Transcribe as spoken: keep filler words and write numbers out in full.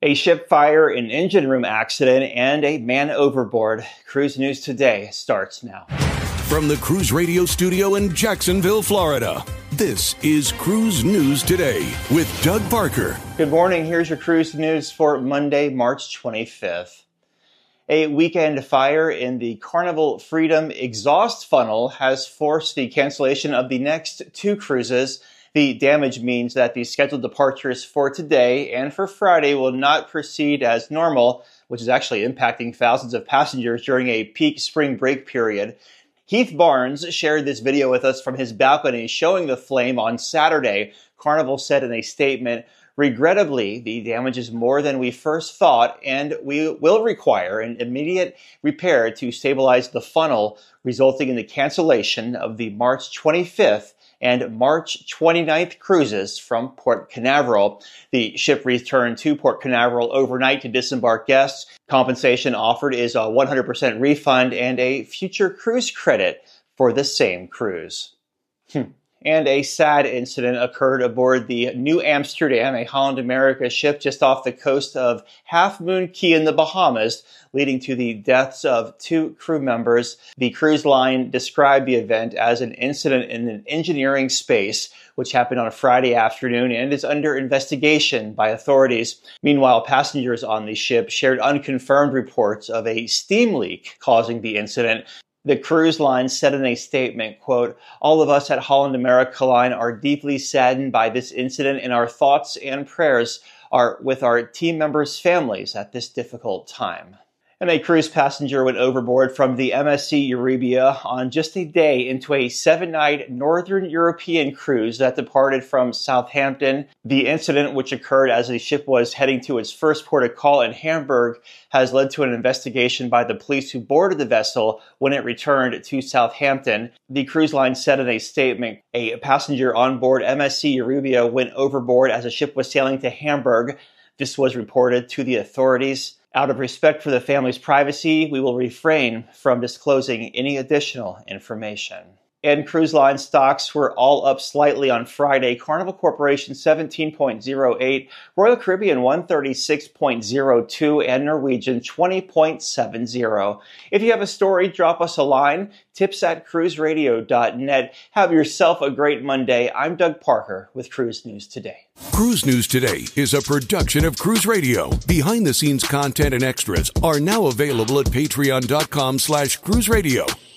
A ship fire, an engine room accident, and a man overboard. Cruise News Today starts now. From the Cruise Radio studio in Jacksonville, Florida, this is Cruise News Today with Doug Parker. Good morning. Here's your cruise news for Monday, March twenty-fifth. A weekend fire in the Carnival Freedom exhaust funnel has forced the cancellation of the next two cruises. The damage means that the scheduled departures for today and for Friday will not proceed as normal, which is actually impacting thousands of passengers during a peak spring break period. Heath Barnes shared this video with us from his balcony showing the flame on Saturday. Carnival said in a statement, "Regrettably, the damage is more than we first thought, and we will require an immediate repair to stabilize the funnel, resulting in the cancellation of the March twenty-fifth and March twenty-ninth cruises from Port Canaveral." The ship returned to Port Canaveral overnight to disembark guests. Compensation offered is a one hundred percent refund and a future cruise credit for the same cruise. Hmm. And a sad incident occurred aboard the New Amsterdam, a Holland America ship just off the coast of Half Moon Cay in the Bahamas, leading to the deaths of two crew members. The cruise line described the event as an incident in an engineering space, which happened on a Friday afternoon and is under investigation by authorities. Meanwhile, passengers on the ship shared unconfirmed reports of a steam leak causing the incident. The cruise line said in a statement, quote, "All of us at Holland America Line are deeply saddened by this incident, and our thoughts and prayers are with our team members' families at this difficult time." And a cruise passenger went overboard from the M S C Eurybia on just a day into a seven-night Northern European cruise that departed from Southampton. The incident, which occurred as the ship was heading to its first port of call in Hamburg, has led to an investigation by the police who boarded the vessel when it returned to Southampton. The cruise line said in a statement, "A passenger on board M S C Eurybia went overboard as the ship was sailing to Hamburg. This was reported to the authorities. Out of respect for the family's privacy, we will refrain from disclosing any additional information." And cruise line stocks were all up slightly on Friday. Carnival Corporation seventeen point oh eight, Royal Caribbean one thirty-six point oh two, and Norwegian twenty point seven oh. If you have a story, drop us a line, tips at cruise radio dot net. Have yourself a great Monday. I'm Doug Parker with Cruise News Today. Cruise News Today is a production of Cruise Radio. Behind-the-scenes content and extras are now available at patreon dot com slash cruise radio.